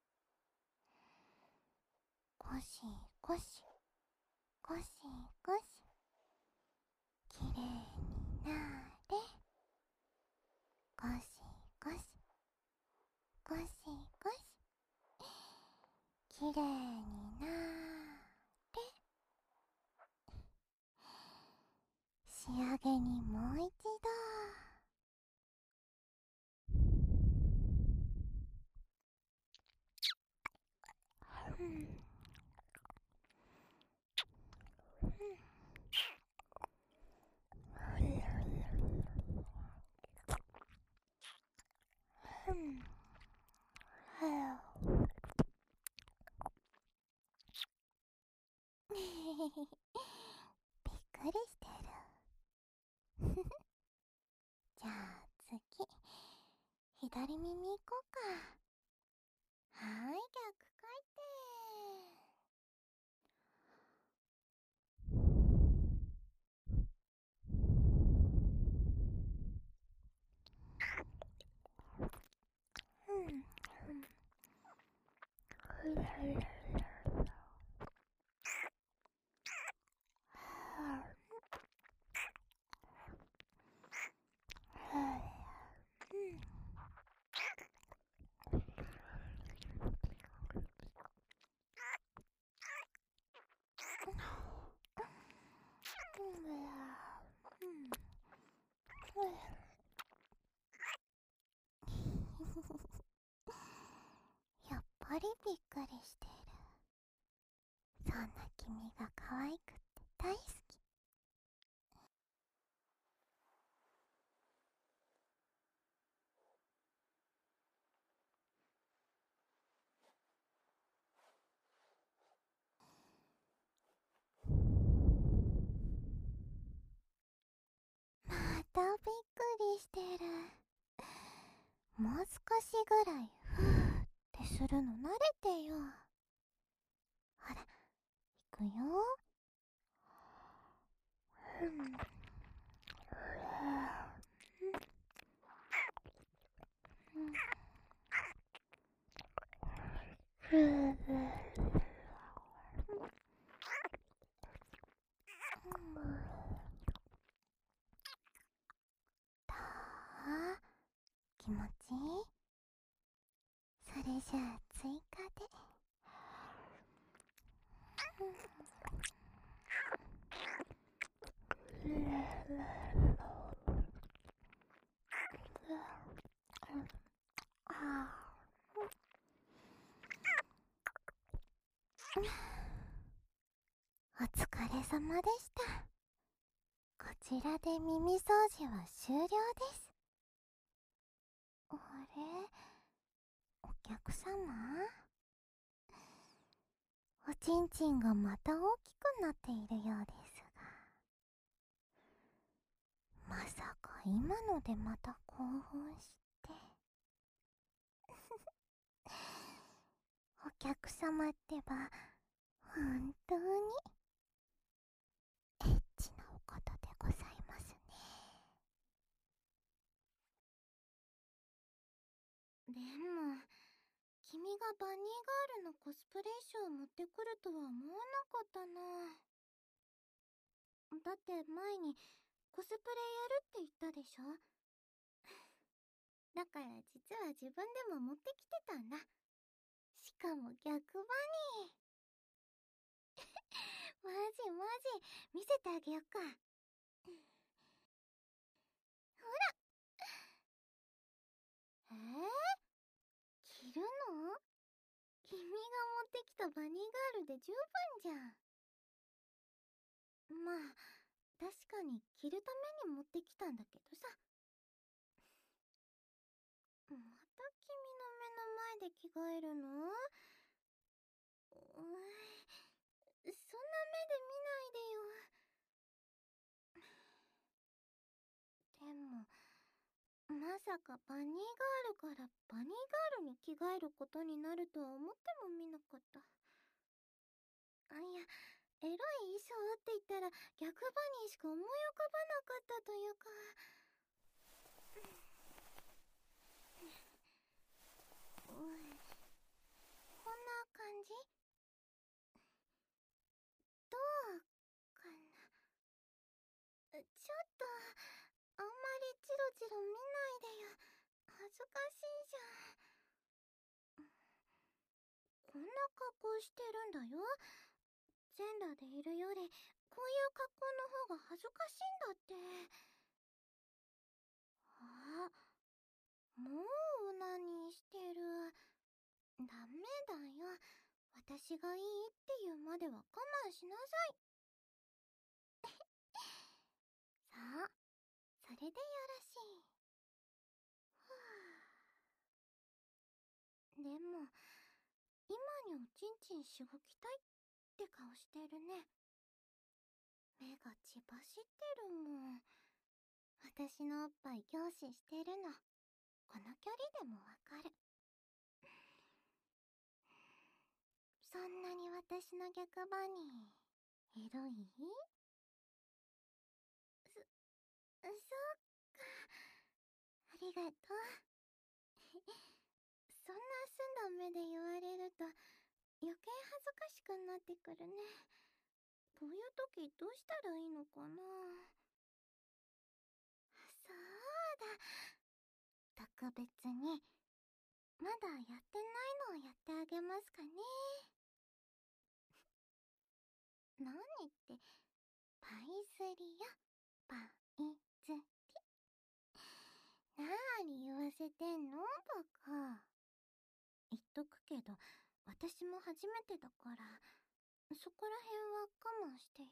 ゴシゴシゴシゴシ、きれいになれ。ゴシゴシゴシゴシ、きれいになれ。仕上げにもう一度。うん、うん、びっくりしてる。じゃあ次、左耳行こうか。はーい、逆回転。うんやっぱりびっくりしてる。そんな君が可愛くって大好き。またびっくりしてる。もう少しぐらいふーってするの慣れてよ。ほら、いくよ。うん、ふーふー、どう？気持ちいい？それじゃあ追加で。お疲れ様でした。こちらで耳掃除は終了です。あれ？お客様？おちんちんがまた大きくなっているようですが、まさか今のでまた興奮して。お客様ってば、本当にエッチなお方でございますね。でも、君がバニーガールのコスプレ衣装を持ってくるとは思わなかったな。だって前にコスプレやるって言ったでしょ。だから実は自分でも持ってきてたんだ。しかも逆バニー。マジマジ、見せてあげよっか。ほら。えー、着るの？君が持ってきたバニーガールで十分じゃん。まあ、確かに着るために持ってきたんだけどさ。また君の目の前で着替えるの？うーん、そんな目で見ないでよ。でも、まさかバニーガールからバニーガールに着替えることになるとは思ってもみなかった。あ、いや、エロい衣装って言ったら逆バニーしか思い浮かばなかったというか。 どうかな。ちょっと、あんまりチロチロ見ないでよ。恥ずかしいじゃん。こんな格好してるんだよ。全裸でいるより、こういう格好の方が恥ずかしいんだって。あ、もうオナニーしてる。ダメだよ。私がいいって言うまでは我慢しなさい。さあ、それでよろしい。はあ、でも、今におちんちんしごきたいって顔してるね。目が血走ってるもん。私のおっぱい凝視してるの。この距離でもわかる。そんなに私の逆バニー、エロい？そ、そうか。ありがとう。そんな澄んだ目で言われると余計恥ずかしくなってくるね。こういう時どうしたらいいのかな。そうだ。特別にまだやってないのをやってあげますかね。何って、パイスリよ。パイスリ。なーに言わせてんのバカ。言っとくけど、私も初めてだから、そこら辺は我慢してよ。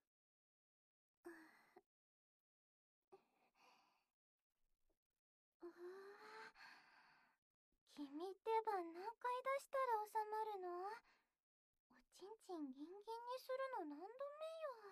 うわ、君ってば何回出したら収まるの？おちんちんギンギンにするの何度目よ。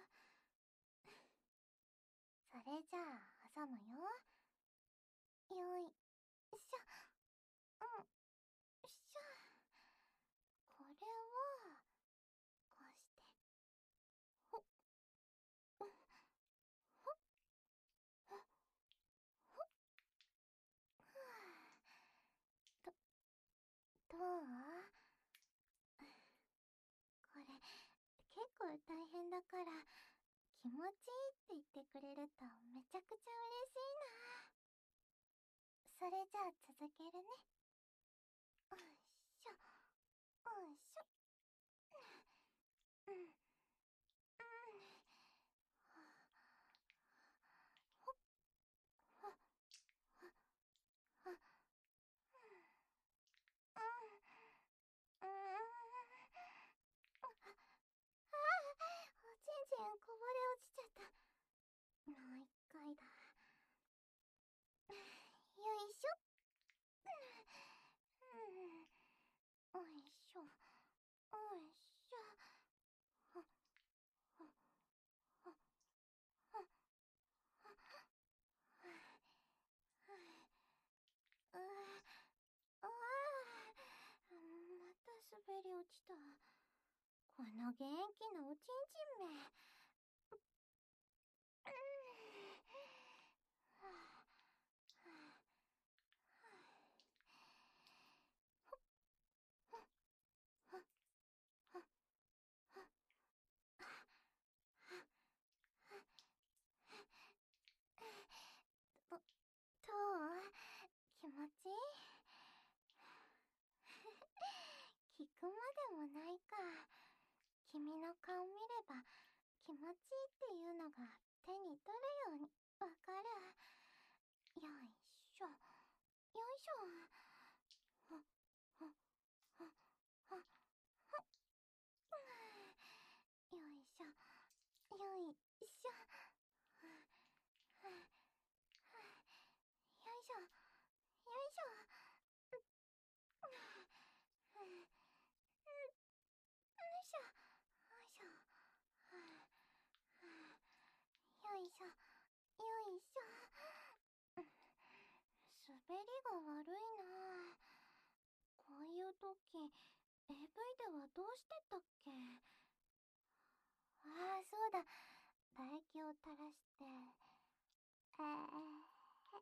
それじゃあ挟むよ。よいしょ。うんしょ。これはこうして、ほっほっほっほっほっ。ふぅ。どどう？これ結構大変だから、気持ちいいって言ってくれるとめちゃくちゃ嬉しいな。それじゃあ続けるね。うんしょ、うんしょ。うん、うん。ほっほっほっほっ。うん、うん。ああ、おちんちんこぼれ落ちちゃった。もう一回だ。よいしょ。うん、おいしょ、おいしょ。ほっほっほっほっほっ。うああ、また滑り落ちた。この元気なおちんちんめ。うん。はあ、はあ、はあ、はあ、はあ、はあ。ど、どう？気持ちいい？聞くまでもないか。君の顔見れば気持ちいいっていうのが手に取るようにわかる。よいしょ、よいしょ。ほっほっほっほっほっ。よいしょ、よいしょ。よいしょ、よいしょ。よいしょ、よいしょ。よいしょ、よいしょ。滑りが悪いな。こういう時、エーブイ ではどうしてたっけ？ああ、そうだ。唾液を垂らして、えー、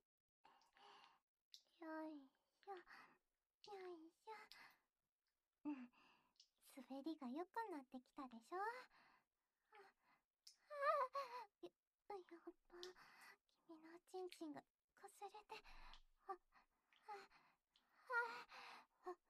よいしょ、よいしょ。うん、滑滑りが良くなってきたでしょ。はあ、や、やっぱ、君のおちんちんがこすれて、は、は、は、は、は、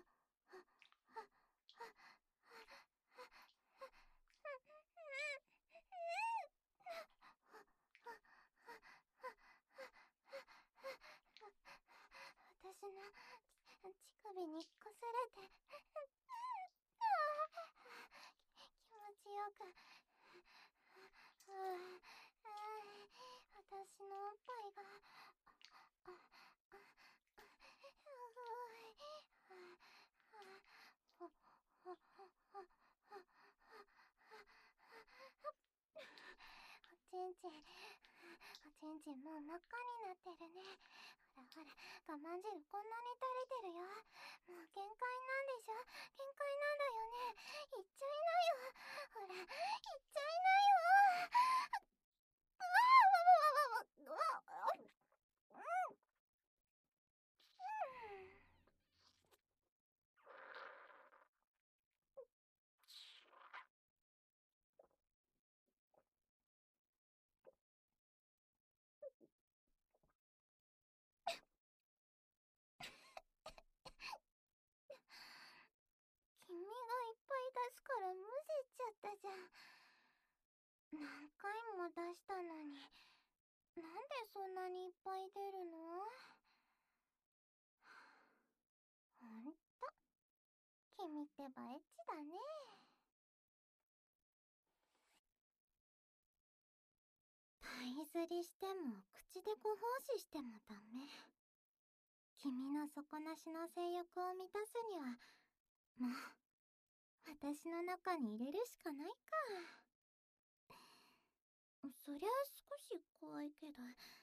私の乳首にこすれて、気持ちよく、私のおっぱいが、おちんちん、おちんちんもう真っ赤になってるね。ほらほら、我慢汁こんなに垂れてるよ。もう限界なんでしょ。限界なんだよね。いっちゃいなよ。ほら、いっちゃいなよ。うわわわわわわわ。君がいっぱい出すからむせちゃったじゃん。何回も出したのに、なんでそんなにいっぱい出るの？ほんと、君ってばエッチだね。パイ釣りしても口でご奉仕してもダメ。君の底なしの性欲を満たすには、もう、私の中に入れるしかないか。そりゃ少し怖いけど、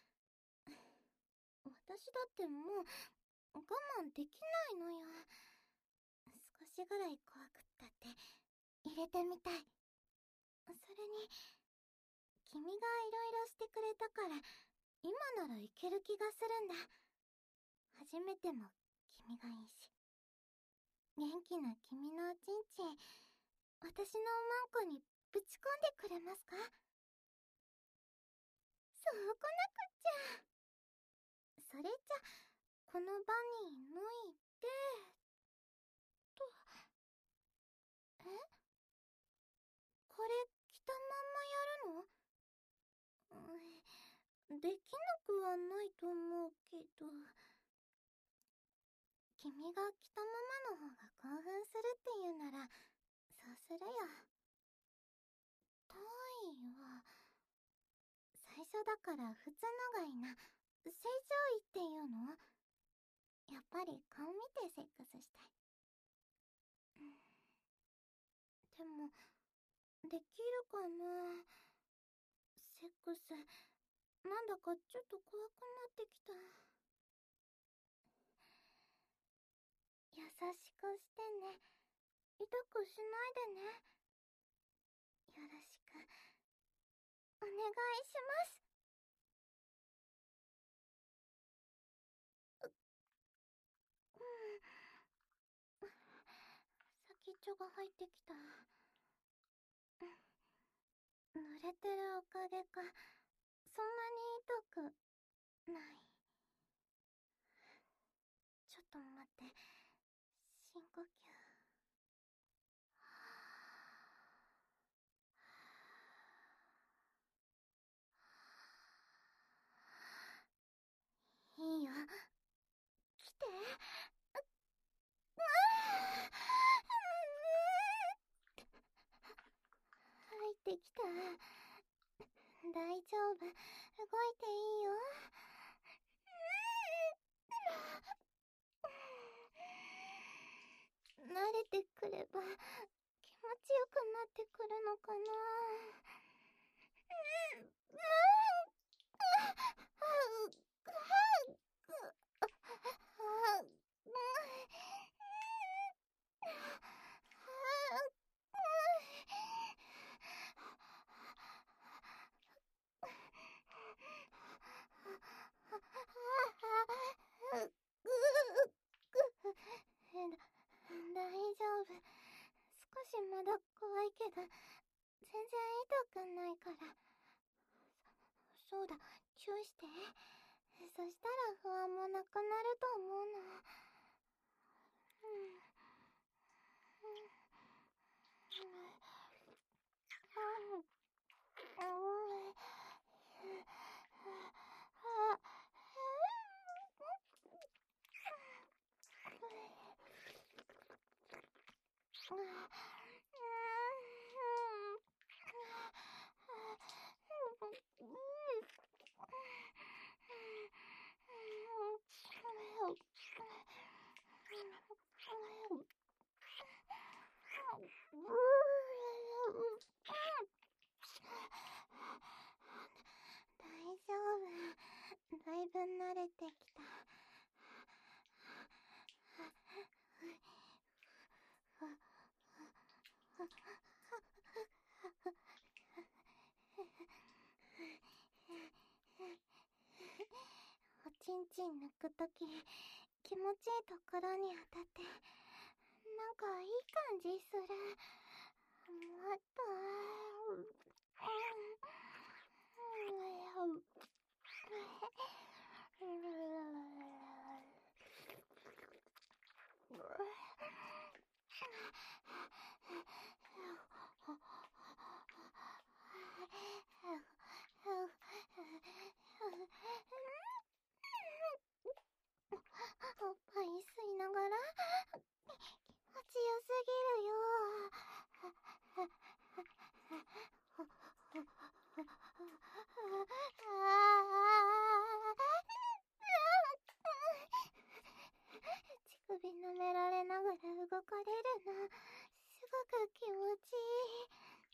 私だってもう我慢できないのよ。少しぐらい怖くったって入れてみたい。それに、君がいろいろしてくれたから、今ならいける気がするんだ。初めても君がいいし。元気な君のおちんちん、私のおまんこにぶち込んでくれますか？そうこなくっちゃ。それじゃ、このバニー脱いで、と。え？これ着たまんまやるの？うん、できなくはないと思うけど。君が着たままの方が興奮するって言うなら、そうするよ。タイは、最初だから普通のがいいな。正常位っていうの？やっぱり顔見てセックスしたい。でも、できるかな？セックス、なんだかちょっと怖くなってきた。優しくしてね。痛くしないでね。よろしく。お願いします。う、うん。先っちょが入ってきた。濡れてるおかげか、そんなに痛くない。ちょっと待って。深呼吸。いいよ。来て。う、うー、入ってきた。大丈夫。動いていいよ。慣れてくれば気持ちよくなってくるのかな。うん、うん、大丈夫。 しまだ怖いけど、全然痛くないから。そ、そうだ、チューして。そしたら不安もなくなると思うの。うん。うん。うん。うん。大丈夫。だいぶ慣れてきた。おちんちん抜くとき、気持ちいいところに当たって、なんかいい感じする。もっと、うん、おっぱい吸いながら気持ちよすぎるよ。乳首舐められながら動かれるの、すごく気持ちいい。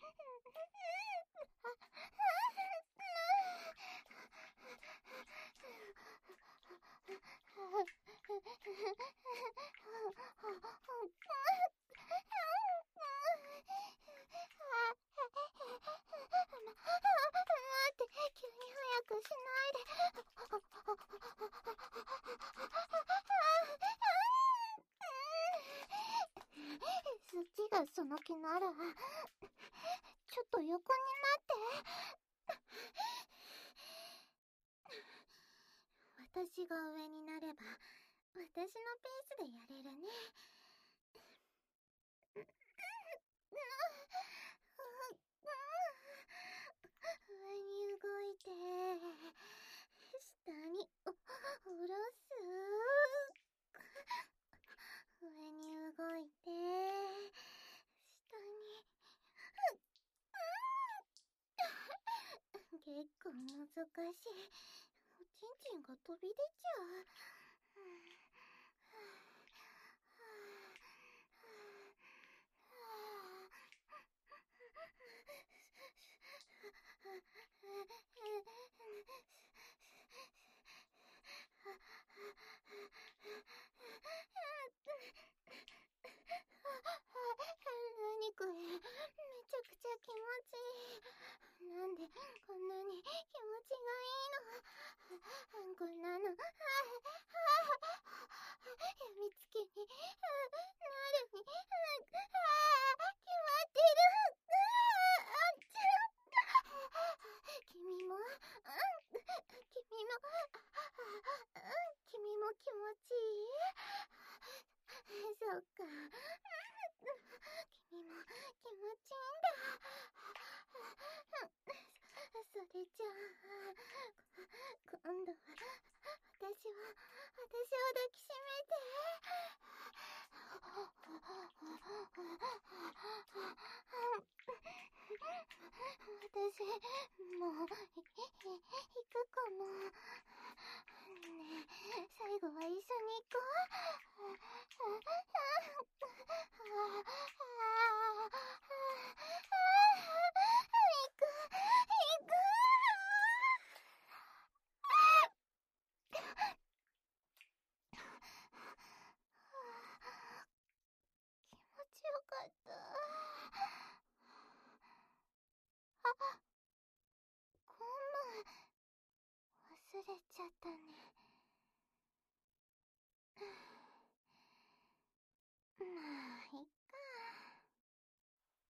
待って、急に早くしないで。そっちがその気なら、ちょっと横になって。私が上になれば、私のペースでやれるね。上に動いて、下に下ろす。上に動いて、下に。結構難しい。おちんちんが飛び出ちゃう。何これ、めちゃくちゃ気持ちいい。なんでこんなに気持ちがいいの。こんなの、やみつきになるに決まってる。君も、君も、君も気持ちいい。そっか。君も気持ちいいんだ。それじゃあ、今度は私を、私を抱きしめて。私、もう、い、行くかも。ねえ、最後は一緒に行こう。行く、行く。気持ちよかった。あ、ゴム忘れちゃったね。